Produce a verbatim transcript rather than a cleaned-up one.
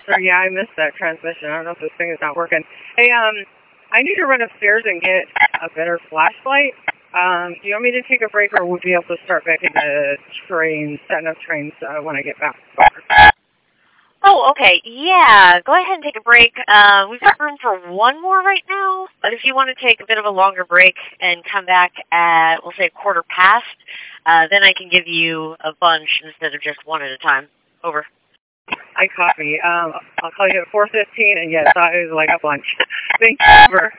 Sorry, yeah, I missed that transmission. I don't know if this thing is not working. Hey, um, I need to run upstairs and get a better flashlight. Um, do you want me to take a break, or would we be able to start back in the train, setting up trains uh, when I get back? Oh, okay. Yeah, go ahead and take a break. Uh, we've got room for one more right now, but if you want to take a bit of a longer break and come back at, we'll say, quarter past, uh, then I can give you a bunch instead of just one at a time. Over. I copy. Um, I'll call you at four fifteen, and yes, I was like a bunch. Thank you. Over.